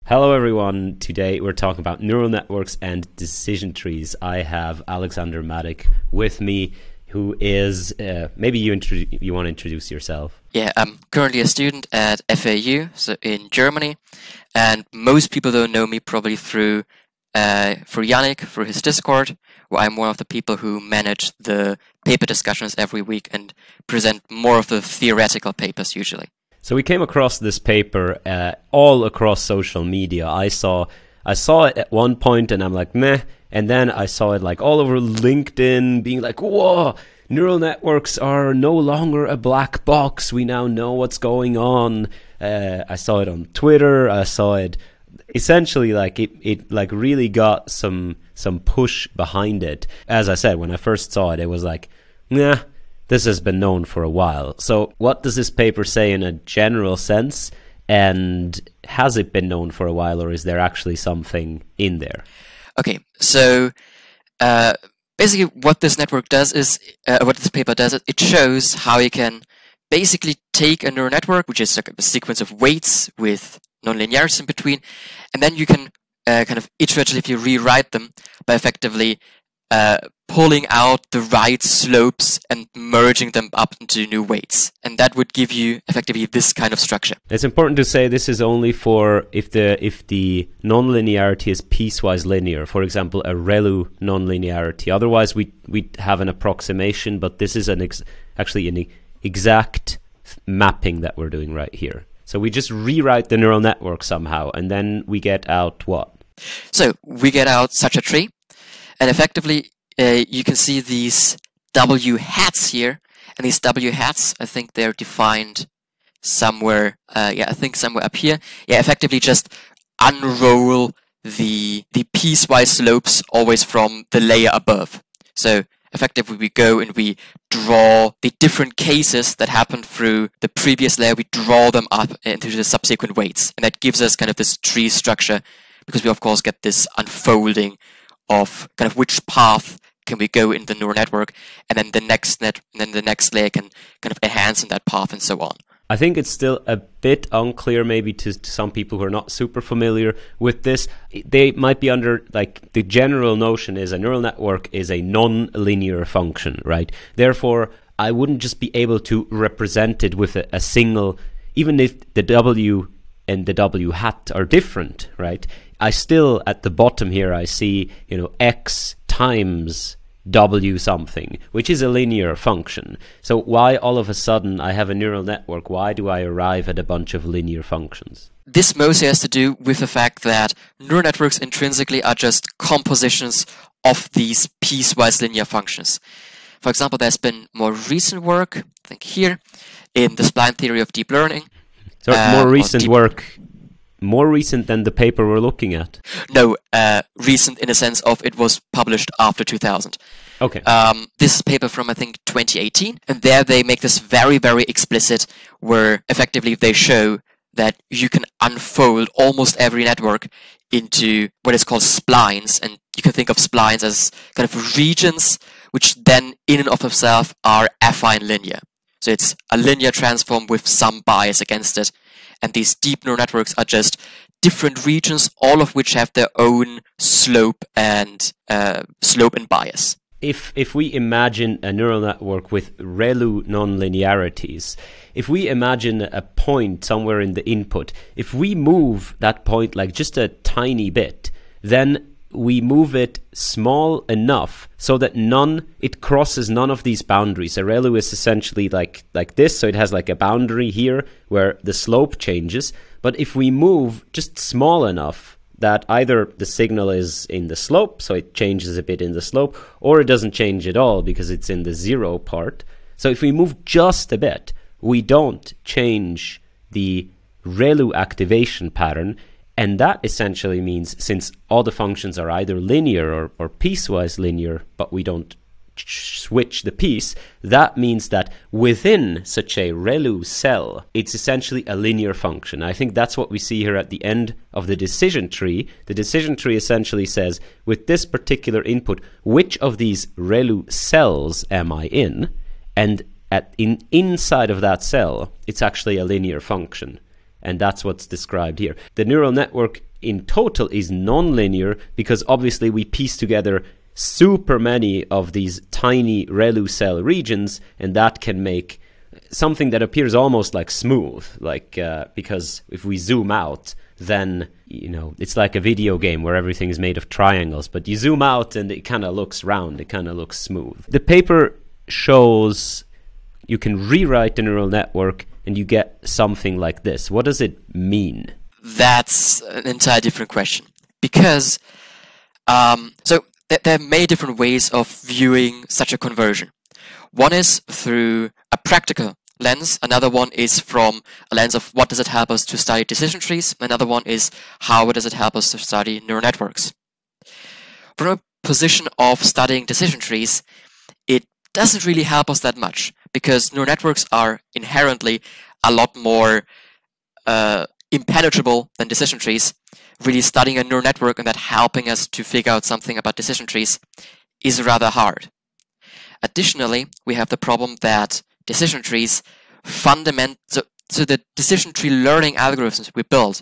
Hello everyone, today we're talking about neural networks and decision trees. I have Alexander Matic with me, who is, maybe you want to introduce yourself. Yeah, I'm currently a student at FAU, so in Germany, and most people don't know me probably through Yannick, through his Discord, where I'm one of the people who manage the paper discussions every week and present more of the theoretical papers usually. So we came across this paper all across social media. I saw it at one point and I'm like, meh. And then I saw it like all over LinkedIn being like, whoa, neural networks are no longer a black box. We now know what's going on. I saw it on Twitter. I saw it essentially like it like really got some push behind it. As I said, when I first saw it, it was like, nah. This has been known for a while. So what does this paper say in a general sense? And has it been known for a while, or is there actually something in there? Okay, so basically what this network does is, what this paper does, it shows how you can basically take a neural network, which is a sequence of weights with nonlinearity in between, and then you can kind of iteratively rewrite them by effectively pulling out the right slopes and merging them up into new weights. And that would give you effectively this kind of structure. It's important to say this is only for if the nonlinearity is piecewise linear, for example, a ReLU nonlinearity. Otherwise, we have an approximation, but this is actually an exact mapping that we're doing right here. So we just rewrite the neural network somehow, and then we get out what? So we get out such a tree. And effectively, you can see these W hats here, and these W hats, I think they're defined somewhere, I think somewhere up here. Yeah, effectively just unroll the piecewise slopes always from the layer above. So effectively, we go and we draw the different cases that happened through the previous layer, we draw them up into the subsequent weights. And that gives us kind of this tree structure, because we of course get this unfolding of kind of which path can we go in the neural network, and then the next layer can kind of enhance in that path and so on. I think it's still a bit unclear maybe to some people who are not super familiar with this. They might be under, like, the general notion is a neural network is a non-linear function, right? Therefore, I wouldn't just be able to represent it with a single, even if the W and the W hat are different, right? I still, at the bottom here, I see, X times W something, which is a linear function. So why all of a sudden I have a neural network? Why do I arrive at a bunch of linear functions? This mostly has to do with the fact that neural networks intrinsically are just compositions of these piecewise linear functions. For example, there's been more recent work, I think here, in the spline theory of deep learning. So more recent than the paper we're looking at? No, recent in the sense of it was published after 2000. Okay. This is a paper from, I think, 2018, and there they make this very, very explicit, where effectively they show that you can unfold almost every network into what is called splines, and you can think of splines as kind of regions which then in and of themselves are affine linear. So it's a linear transform with some bias against it. And these deep neural networks are just different regions, all of which have their own slope and bias. If we imagine a neural network with ReLU nonlinearities, if we imagine a point somewhere in the input, if we move that point like just a tiny bit, then we move it small enough so that it crosses none of these boundaries. A ReLU is essentially like this, so it has like a boundary here where the slope changes. But if we move just small enough that either the signal is in the slope, so it changes a bit in the slope, or it doesn't change at all because it's in the zero part. So if we move just a bit, we don't change the ReLU activation pattern. And that essentially means, since all the functions are either linear or piecewise linear, but we don't switch the piece, that means that within such a ReLU cell, it's essentially a linear function. I think that's what we see here at the end of the decision tree. The decision tree essentially says, with this particular input, which of these ReLU cells am I in? And inside of that cell, it's actually a linear function. And that's what's described here. The neural network in total is nonlinear, because obviously we piece together super many of these tiny ReLU cell regions, and that can make something that appears almost like smooth, like because if we zoom out, then it's like a video game where everything is made of triangles, but you zoom out and it kind of looks round, it kind of looks smooth. The paper shows you can rewrite the neural network and you get something like this. What does it mean? That's an entirely different question, because there are many different ways of viewing such a conversion. One is through a practical lens, another one is from a lens of what does it help us to study decision trees, another one is how does it help us to study neural networks. From a position of studying decision trees, it doesn't really help us that much, because neural networks are inherently a lot more impenetrable than decision trees. Really studying a neural network and that helping us to figure out something about decision trees is rather hard. Additionally, we have the problem that decision trees so the decision tree learning algorithms we build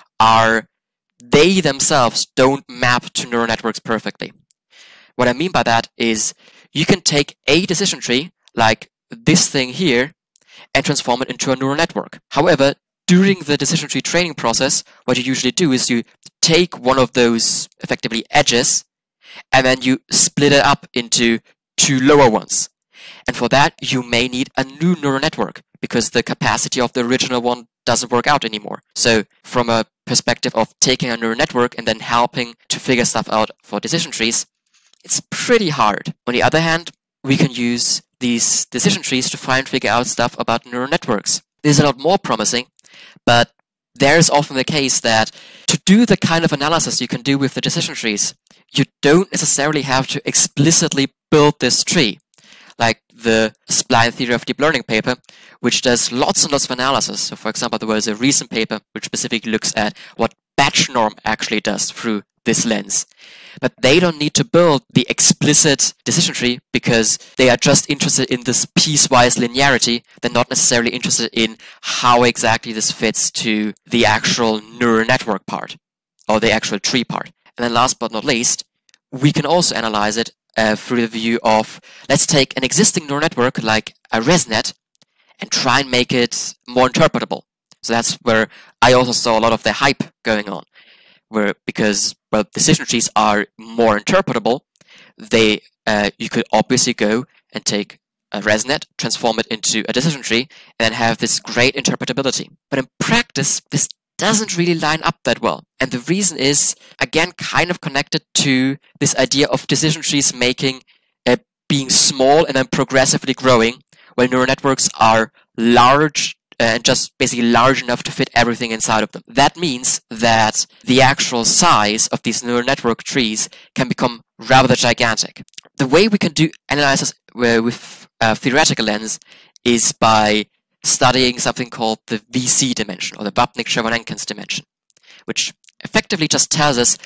they themselves don't map to neural networks perfectly. What I mean by that is you can take a decision tree, like this thing here, and transform it into a neural network. However, during the decision tree training process, what you usually do is you take one of those effectively edges, and then you split it up into two lower ones. And for that, you may need a new neural network, because the capacity of the original one doesn't work out anymore. So from a perspective of taking a neural network and then helping to figure stuff out for decision trees, it's pretty hard. On the other hand, we can use these decision trees to figure out stuff about neural networks. This is a lot more promising, but there is often the case that to do the kind of analysis you can do with the decision trees, you don't necessarily have to explicitly build this tree, like the Spline Theory of Deep Learning paper, which does lots and lots of analysis. So for example, there was a recent paper which specifically looks at what batch norm actually does through this lens. But they don't need to build the explicit decision tree because they are just interested in this piecewise linearity. They're not necessarily interested in how exactly this fits to the actual neural network part or the actual tree part. And then last but not least, we can also analyze it through the view of, let's take an existing neural network like a ResNet and try and make it more interpretable. So that's where I also saw a lot of the hype going on, because decision trees are more interpretable. You could obviously go and take a ResNet, transform it into a decision tree, and then have this great interpretability. But in practice, this doesn't really line up that well. And the reason is, again, kind of connected to this idea of decision trees being small and then progressively growing, while neural networks are large and just basically large enough to fit everything inside of them. That means that the actual size of these neural network trees can become rather gigantic. The way we can do analysis with a theoretical lens is by studying something called the VC dimension, or the Vapnik-Chevonenkins dimension, which effectively just tells us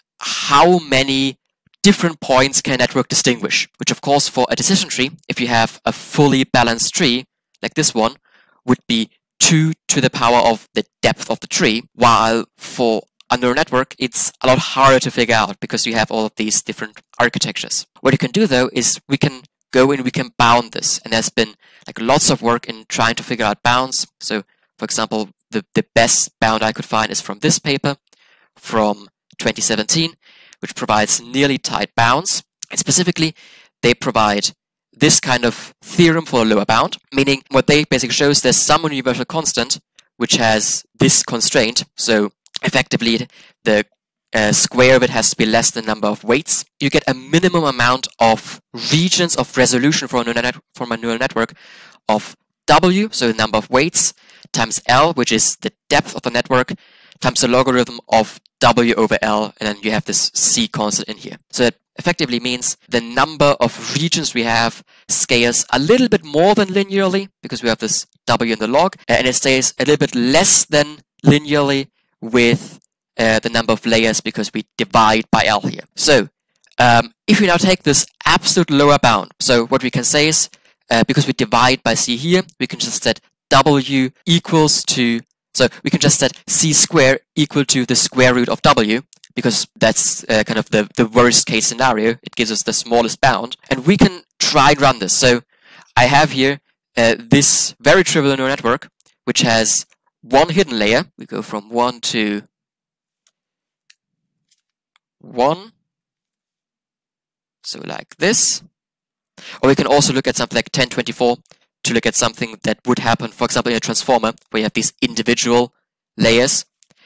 how many different points can a network distinguish, which of course for a decision tree, if you have a fully balanced tree, like this one, would be 2 to the power of the depth of the tree, while for a neural network, it's a lot harder to figure out because you have all of these different architectures. What you can do though is we can go and we can bound this, and there's been lots of work in trying to figure out bounds. So for example, the best bound I could find is from this paper from 2017, which provides nearly tight bounds. And specifically, they provide this kind of theorem for a lower bound, meaning what they basically show is there's some universal constant which has this constraint. So effectively, the square of it has to be less than the number of weights. You get a minimum amount of regions of resolution from a neural network of W, so the number of weights, times L, which is the depth of the network, times the logarithm of W over L, and then you have this C constant in here. So that effectively means the number of regions we have scales a little bit more than linearly, because we have this W in the log, and it stays a little bit less than linearly with the number of layers, because we divide by L here. So if we now take this absolute lower bound, so what we can say is, because we divide by C here, we can just set W equals to So we can just set c square equal to the square root of w, because that's kind of the worst case scenario. It gives us the smallest bound. And we can try and run this. So I have here this very trivial neural network, which has one hidden layer. We go from 1 to 1. So like this. Or we can also look at something like 1024 to look at something that would happen, for example, in a transformer, where you have these individual layers.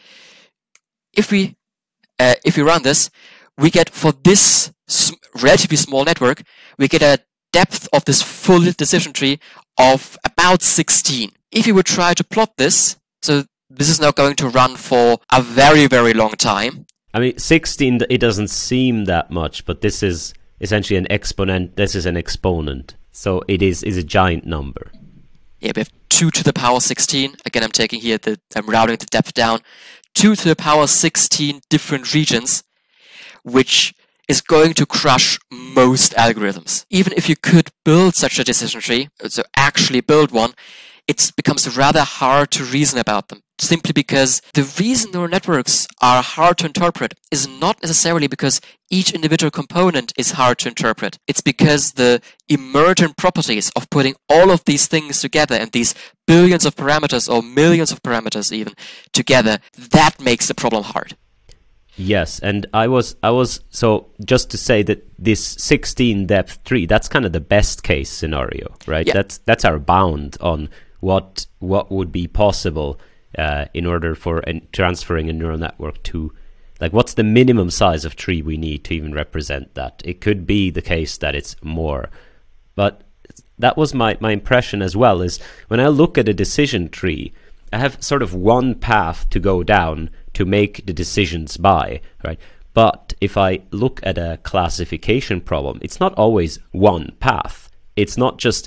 If we run this, we get, for this relatively small network, we get a depth of this full decision tree of about 16. If you would try to plot this, so this is now going to run for a very, very long time. I mean, 16, it doesn't seem that much, but this is essentially an exponent. This is an exponent. So it is a giant number. Yeah, we have 2 to the power 16. Again, I'm routing the depth down. 2 to the power 16 different regions, which is going to crush most algorithms. Even if you could build such a decision tree, so actually build one, it becomes rather hard to reason about them. Simply because the reason neural networks are hard to interpret is not necessarily because each individual component is hard to interpret. It's because the emergent properties of putting all of these things together, and these billions of parameters or millions of parameters even together, that makes the problem hard. Yes, and I was so just to say that this 16 depth tree, that's kind of the best case scenario, right? Yeah. That's our bound on what would be possible in order for transferring a neural network to, like, what's the minimum size of tree we need to even represent that. It could be the case that it's more, but that was my impression as well, is when I look at a decision tree, I have sort of one path to go down to make the decisions by, right? But if I look at a classification problem, it's not always one path. It's not just,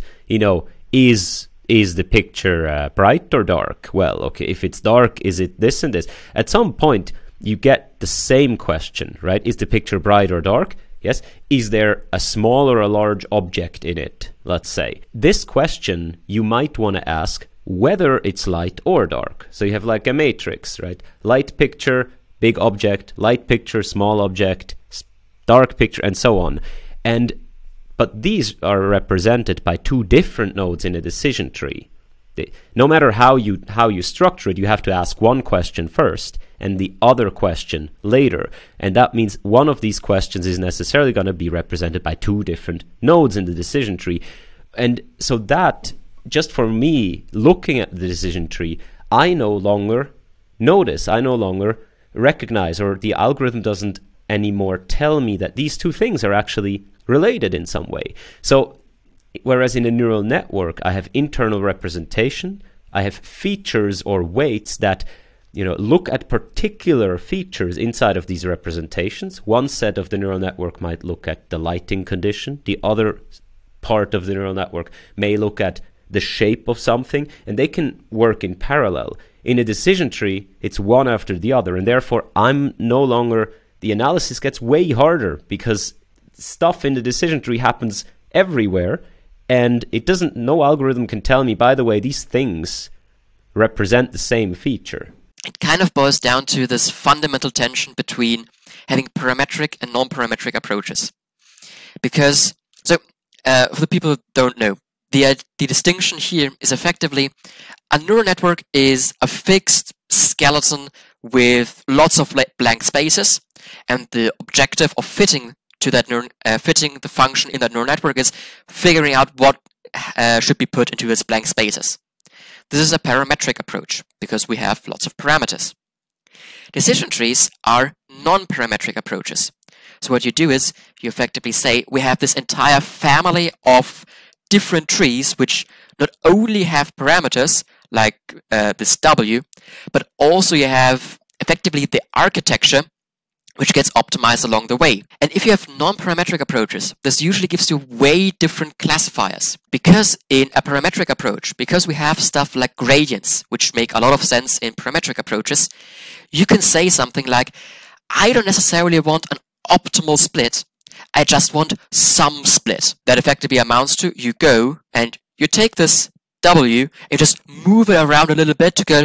is the picture bright or dark? Well, okay, if it's dark, is it this and this? At some point, you get the same question, right? Is the picture bright or dark? Yes. Is there a small or a large object in it, let's say? This question you might want to ask whether it's light or dark. So you have like a matrix, right? Light picture, big object, light picture, small object, dark picture, and so on. But these are represented by 2 different nodes in a decision tree. No matter how you structure it, you have to ask one question first and the other question later. And that means one of these questions is necessarily going to be represented by 2 different nodes in the decision tree. And so that, just for me, looking at the decision tree, I no longer recognize, or the algorithm doesn't anymore tell me that these 2 things are actually related in some way. So whereas in a neural network, I have internal representation, I have features or weights that look at particular features inside of these representations. One set of the neural network might look at the lighting condition. The other part of the neural network may look at the shape of something, and they can work in parallel. In a decision tree, it's one after the other, and therefore the analysis gets way harder because stuff in the decision tree happens everywhere, and no algorithm can tell me, by the way, these things represent the same feature. It kind of boils down to this fundamental tension between having parametric and non-parametric approaches. Because, for the people who don't know, the distinction here is effectively a neural network is a fixed skeleton with lots of blank spaces, and the objective of fitting the function in that neural network is figuring out what should be put into its blank spaces. This is a parametric approach because we have lots of parameters. Decision trees are non-parametric approaches. So what you do is you effectively say we have this entire family of different trees which not only have parameters like this W, but also you have effectively the architecture which gets optimized along the way. And if you have non-parametric approaches, this usually gives you way different classifiers. Because in a parametric approach, because we have stuff like gradients, which make a lot of sense in parametric approaches, you can say something like, I don't necessarily want an optimal split, I just want some split. That effectively amounts to, you go and you take this W and just move it around a little bit to go,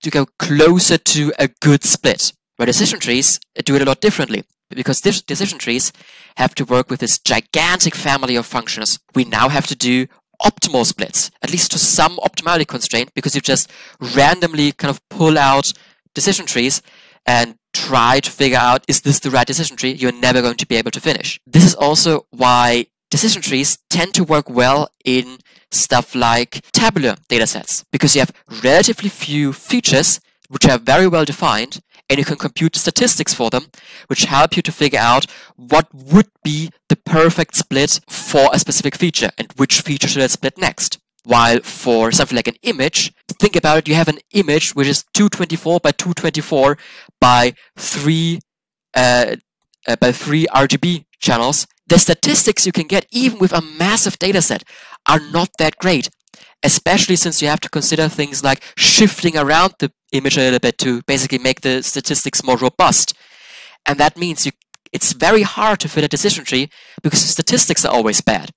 go closer to a good split. Where decision trees do it a lot differently. Because decision trees have to work with this gigantic family of functions. We now have to do optimal splits, at least to some optimality constraint, because you just randomly kind of pull out decision trees and try to figure out, is this the right decision tree? You're never going to be able to finish. This is also why decision trees tend to work well in stuff like tabular datasets, because you have relatively few features which are very well defined, and you can compute statistics for them, which help you to figure out what would be the perfect split for a specific feature, and which feature should I split next. While for something like an image, think about it, you have an image which is 224 by 224 by 3 RGB channels. The statistics you can get even with a massive dataset are not that great, especially since you have to consider things like shifting around the image a little bit to basically make the statistics more robust. And that means it's very hard to fit a decision tree because the statistics are always bad.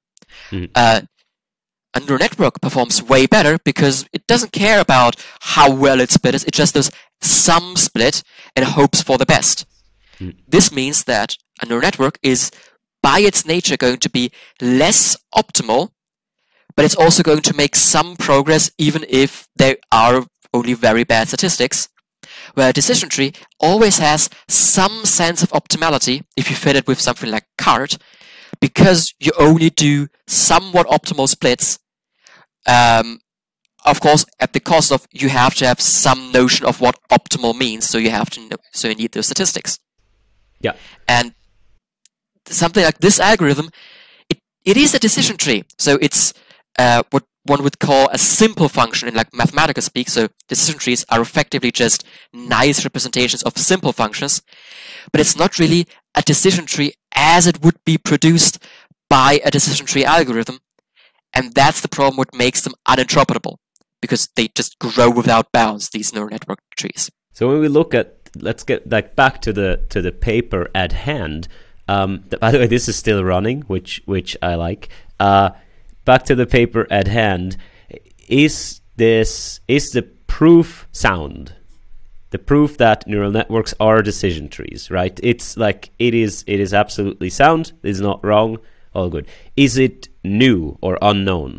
A neural network performs way better because it doesn't care about how well it splits. It just does some split and hopes for the best. This means that a neural network is, by its nature, going to be less optimal, but it's also going to make some progress even if there are only very bad statistics, where a decision tree always has some sense of optimality if you fit it with something like CART, because you only do somewhat optimal splits. Of course, at the cost of you have to have some notion of what optimal means, so you have to know, so you need those statistics. Yeah. And something like this algorithm, it is a decision tree, so it's what one would call a simple function in like mathematical speak. So decision trees are effectively just nice representations of simple functions, but it's not really a decision tree as it would be produced by a decision tree algorithm. And that's the problem what makes them uninterpretable, because they just grow without bounds, these neural network trees. So when we look at, let's get like back to the paper at hand. By the way, this is still running, which I like. Back to the paper at hand. Is the proof sound? The proof that neural networks are decision trees, right? It's like it is absolutely sound. It's not wrong. All good. Is it new or unknown?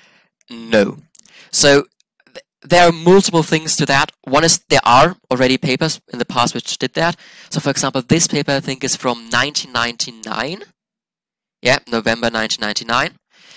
No. So there are multiple things to that. One is there are already papers in the past which did that. So for example, this paper I think is from 1999. Yeah, November 1999.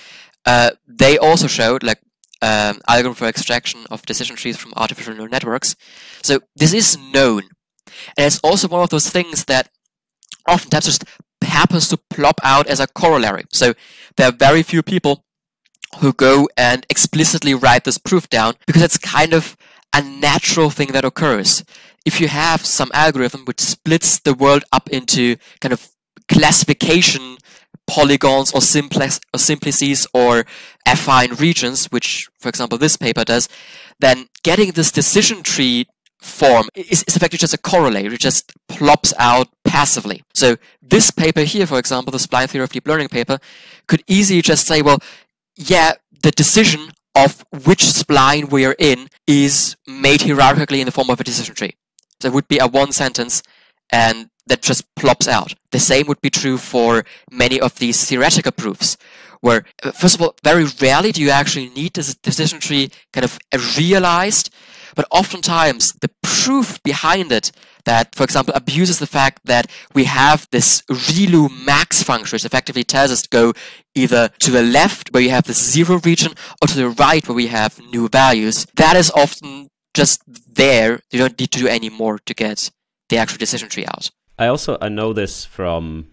They also showed like algorithm for extraction of decision trees from artificial neural networks. So this is known. And it's also one of those things that oftentimes just happens to plop out as a corollary. So there are very few people who go and explicitly write this proof down because it's kind of a natural thing that occurs. If you have some algorithm which splits the world up into kind of classification polygons or simplices or affine regions, which, for example, this paper does, then getting this decision tree form is effectively just a corollary. It just plops out passively. So this paper here, for example, the spline theory of deep learning paper, could easily just say, well, yeah, the decision of which spline we are in is made hierarchically in the form of a decision tree. So it would be a one sentence and that just plops out. The same would be true for many of these theoretical proofs, where, first of all, very rarely do you actually need this decision tree kind of realized, but oftentimes the proof behind it that, for example, abuses the fact that we have this ReLU max function, which effectively tells us to go either to the left, where you have the zero region, or to the right, where we have new values. That is often just there. You don't need to do any more to get the actual decision tree out. I know this from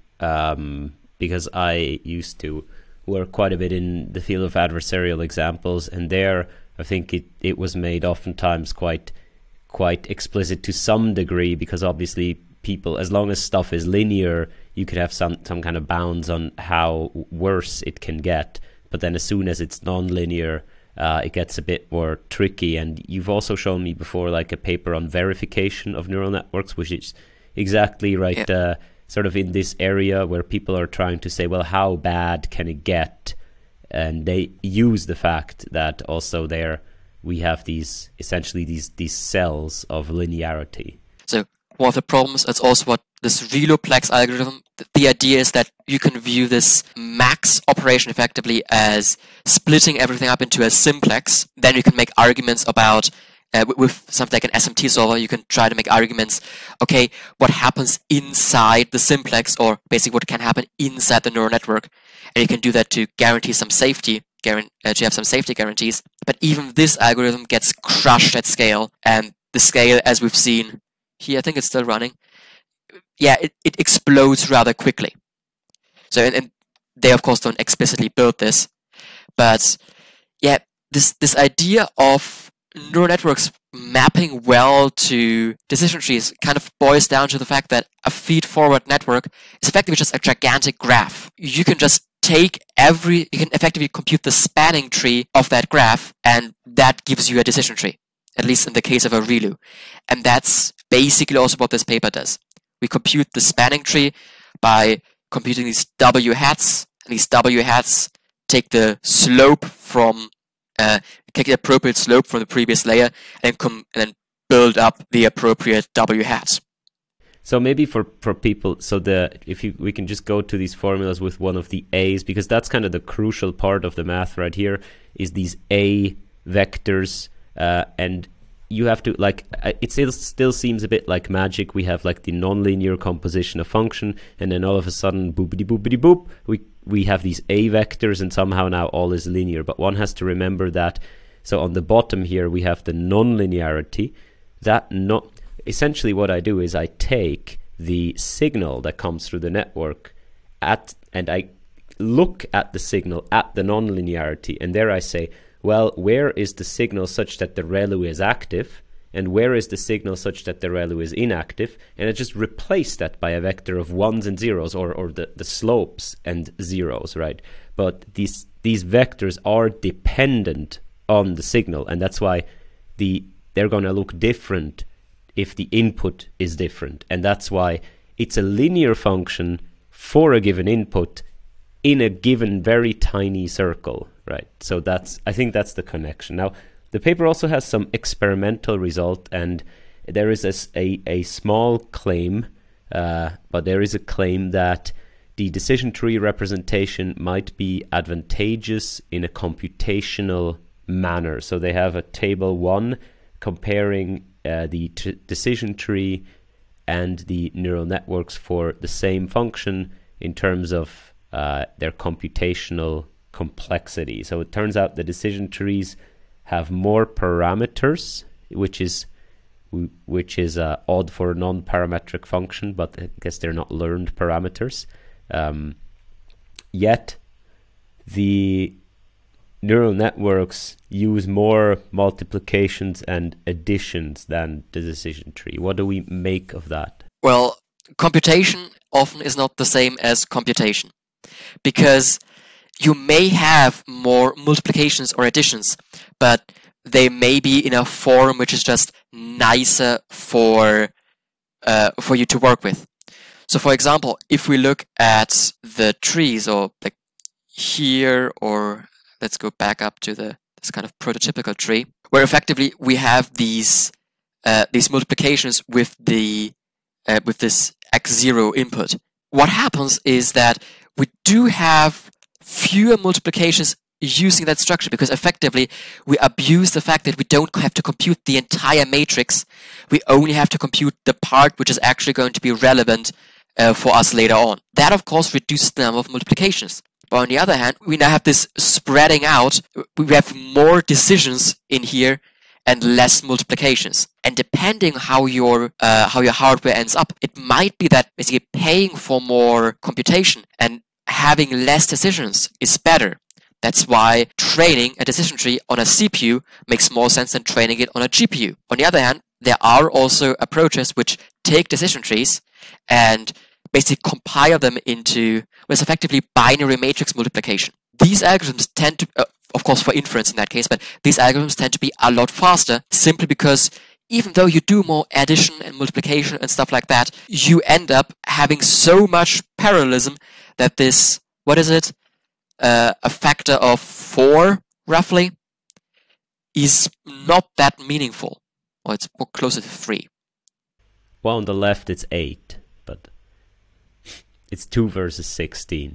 because I used to work quite a bit in the field of adversarial examples, and there I think it was made oftentimes quite explicit to some degree, because obviously people, as long as stuff is linear, you could have some kind of bounds on how worse it can get. But then as soon as it's non-linear, it gets a bit more tricky. And you've also shown me before like a paper on verification of neural networks, which is exactly right. Yeah. Sort of in this area where people are trying to say, well, how bad can it get? And they use the fact that also their we have these essentially these cells of linearity. So one of the problems is also what this ReloPlex algorithm, the idea is that you can view this max operation effectively as splitting everything up into a simplex. Then you can make arguments about, with something like an SMT solver, you can try to make arguments, okay, what happens inside the simplex, or basically what can happen inside the neural network. And you can do that to guarantee some safety, to have some safety guarantees. But even this algorithm gets crushed at scale, and the scale, as we've seen here, I think it's still running, yeah, it explodes rather quickly. So, and they of course don't explicitly build this, but yeah, this idea of neural networks mapping well to decision trees kind of boils down to the fact that a feed-forward network is effectively just a gigantic graph. You can just you can effectively compute the spanning tree of that graph, and that gives you a decision tree, at least in the case of a ReLU. And that's basically also what this paper does. We compute the spanning tree by computing these W hats, and these W hats take the slope from, take the appropriate slope from the previous layer, and then build up the appropriate W hats. So maybe for people, so we can just go to these formulas with one of the A's, because that's kind of the crucial part of the math right here, is these A vectors, and you have to, like, it still seems a bit like magic. We have like the nonlinear composition of function, and then all of a sudden, boopity boopity boop, we have these A vectors, and somehow now all is linear. But one has to remember that, so on the bottom here, we have the nonlinearity. Essentially what I do is I take the signal that comes through the network and I look at the signal at the nonlinearity, and there I say, well, where is the signal such that the ReLU is active, and where is the signal such that the ReLU is inactive, and I just replace that by a vector of ones and zeros, or the slopes and zeros, right? But these vectors are dependent on the signal, and that's why they're going to look different if the input is different, and that's why it's a linear function for a given input in a given very tiny circle, right? So I think that's the connection. Now, the paper also has some experimental result, and there is a small claim, but there is a claim that the decision tree representation might be advantageous in a computational manner. So they have a table 1 comparing the decision tree and the neural networks for the same function in terms of their computational complexity. So it turns out the decision trees have more parameters, which is odd for a non-parametric function, but I guess they're not learned parameters. Yet the neural networks use more multiplications and additions than the decision tree. What do we make of that? Well, computation often is not the same as computation, because you may have more multiplications or additions, but they may be in a form which is just nicer for you to work with. So, for example, if we look at the trees, or like here, or let's go back up to this kind of prototypical tree, where effectively we have these multiplications with this x0 input. What happens is that we do have fewer multiplications using that structure, because effectively we abuse the fact that we don't have to compute the entire matrix. We only have to compute the part which is actually going to be relevant for us later on. That, of course, reduces the number of multiplications. But on the other hand, we now have this spreading out. We have more decisions in here and less multiplications. And depending how your hardware ends up, it might be that basically paying for more computation and having less decisions is better. That's why training a decision tree on a CPU makes more sense than training it on a GPU. On the other hand, there are also approaches which take decision trees and basically compile them into what's effectively binary matrix multiplication. These algorithms tend to, of course for inference in that case, but these algorithms tend to be a lot faster, simply because even though you do more addition and multiplication and stuff like that, you end up having so much parallelism that this, a factor of 4 roughly, is not that meaningful, or it's closer to 3. Well, on the left it's 8, but it's 2 versus 16.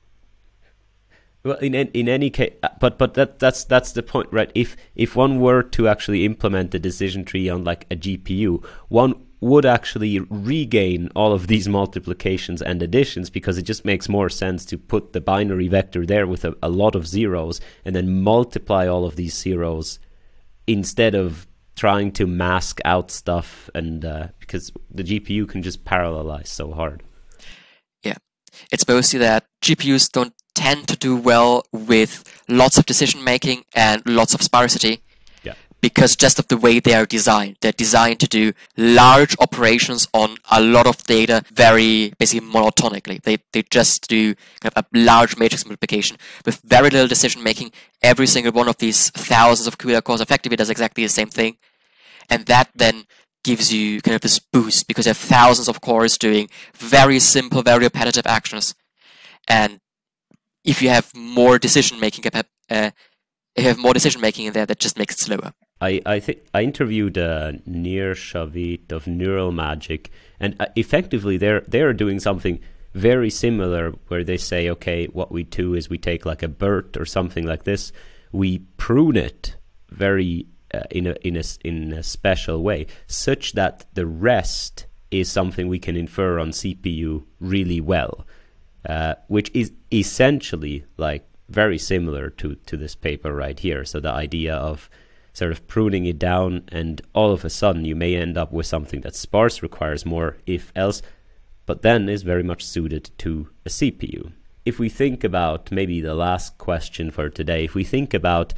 Well, in any case, but that's the point, right? If one were to actually implement the decision tree on like a GPU, one would actually regain all of these multiplications and additions, because it just makes more sense to put the binary vector there with a lot of zeros and then multiply all of these zeros instead of trying to mask out stuff, and because the GPU can just parallelize so hard. Yeah, it's mostly that GPUs don't tend to do well with lots of decision making and lots of sparsity. Yeah. Because just of the way they are designed. They're designed to do large operations on a lot of data very basically monotonically. They just do kind of a large matrix multiplication with very little decision making. Every single one of these thousands of CUDA cores effectively does exactly the same thing. And that then gives you kind of this boost, because you have thousands of cores doing very simple, very repetitive actions. And if you have more decision making, if you have more decision making in there, that just makes it slower. I think I interviewed Nir Shavit of Neural Magic, and effectively they're doing something very similar, where they say, okay, what we do is we take like a BERT or something like this, we prune it very in a special way, such that the rest is something we can infer on CPU really well, which is essentially like very similar to this paper right here. So the idea of sort of pruning it down, and all of a sudden you may end up with something that's sparse, requires more if else, but then is very much suited to a CPU. If we think about maybe the last question for today, if we think about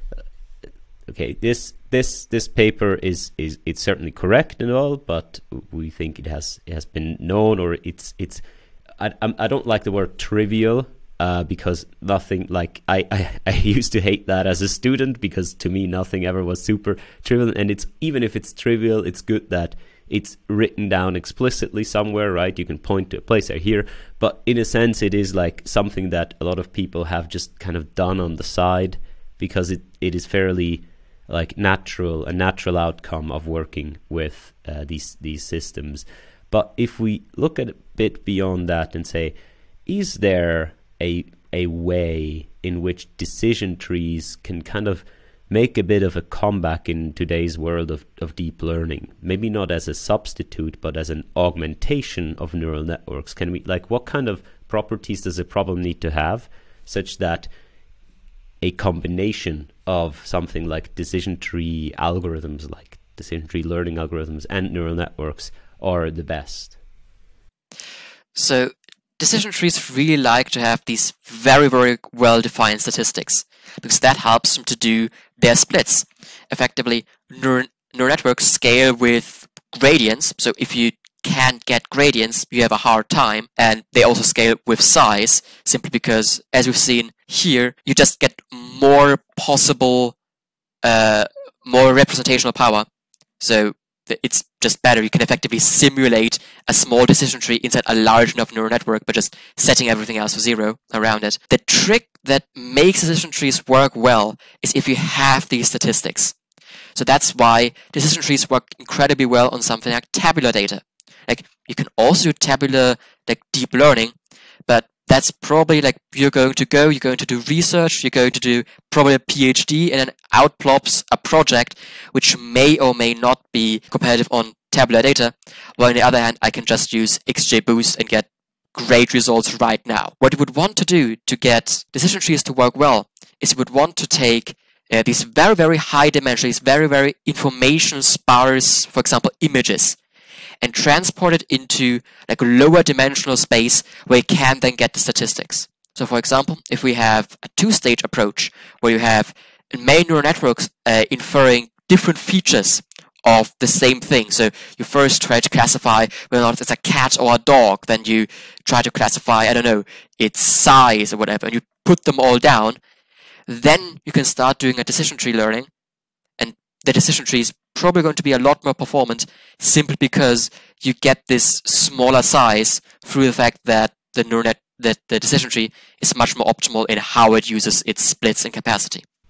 okay, this paper is it's certainly correct and all, but we think it has been known, or it's I don't like the word trivial, because nothing, like I used to hate that as a student, because to me nothing ever was super trivial, and it's, even if it's trivial, it's good that it's written down explicitly somewhere, right? You can point to a place here, but in a sense it is like something that a lot of people have just kind of done on the side, because it is fairly like a natural outcome of working with these systems. But if we look at a bit beyond that and say, is there a way in which decision trees can kind of make a bit of a comeback in today's world of deep learning? Maybe not as a substitute, but as an augmentation of neural networks. Can we, like, what kind of properties does a problem need to have such that a combination of something like decision tree algorithms, like decision tree learning algorithms and neural networks are the best? So decision trees really like to have these very, very well-defined statistics, because that helps them to do their splits. Effectively, neural networks scale with gradients, so if you can't get gradients, you have a hard time, and they also scale with size, simply because, as we've seen here, you just get more possible, more representational power. So it's just better. You can effectively simulate a small decision tree inside a large enough neural network by just setting everything else to 0 around it. The trick that makes decision trees work well is if you have these statistics. So that's why decision trees work incredibly well on something like tabular data. Like, you can also do tabular, like, deep learning, but that's probably like you're going to do research, you're going to do probably a PhD, and then out plops a project which may or may not be competitive on tabular data. While on the other hand, I can just use XGBoost and get great results right now. What you would want to do to get decision trees to work well is you would want to take these very, very high dimension, these very, very information sparse, for example, images, and transport it into like a lower dimensional space where you can then get the statistics. So for example, if we have a two-stage approach where you have main neural networks inferring different features of the same thing. So you first try to classify whether or not it's a cat or a dog, then you try to classify, I don't know, its size or whatever, and you put them all down, then you can start doing a decision tree learning, and the decision tree is probably going to be a lot more performant simply because you get this smaller size through the fact that the neural net, that the decision tree is much more optimal in how it uses its splits and capacity.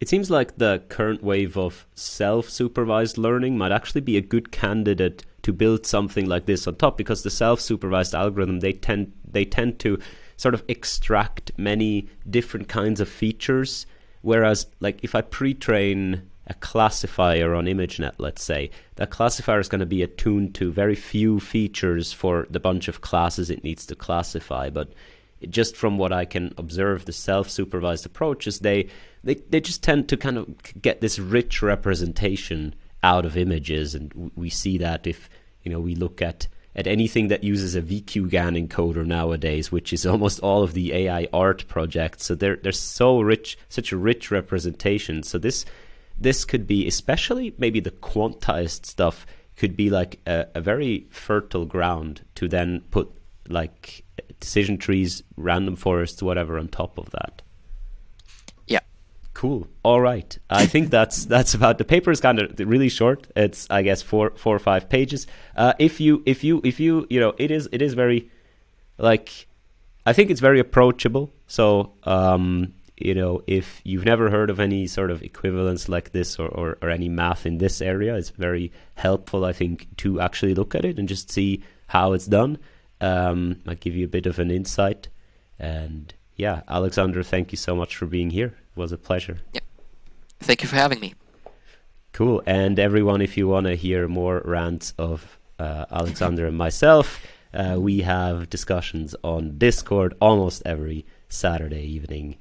It seems like the current wave of self-supervised learning might actually be a good candidate to build something like this on top, because the self-supervised algorithm, they tend to sort of extract many different kinds of features, whereas like if I pre-train a classifier on ImageNet, let's say, that classifier is going to be attuned to very few features for the bunch of classes it needs to classify. But just from what I can observe, the self-supervised approaches, they just tend to kind of get this rich representation out of images, and we see that if we look at anything that uses a VQGAN encoder nowadays, which is almost all of the AI art projects. So they're so rich, such a rich representation. So this could be, especially maybe the quantized stuff, could be like a very fertile ground to then put like decision trees, random forests, whatever on top of that. Yeah. Cool. All right. I think that's about. The paper is kind of really short. It's, I guess, four or 5 pages. If you it is very, like, I think it's very approachable. So if you've never heard of any sort of equivalence like this or any math in this area, it's very helpful, I think, to actually look at it and just see how it's done. Might give you a bit of an insight. And yeah, Alexander, thank you so much for being here. It was a pleasure. Yep. Thank you for having me. Cool. And everyone, if you want to hear more rants of Alexander and myself, we have discussions on Discord almost every Saturday evening.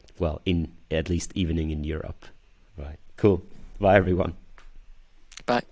In at least evening in Europe. Right. Cool. Bye, everyone. Bye.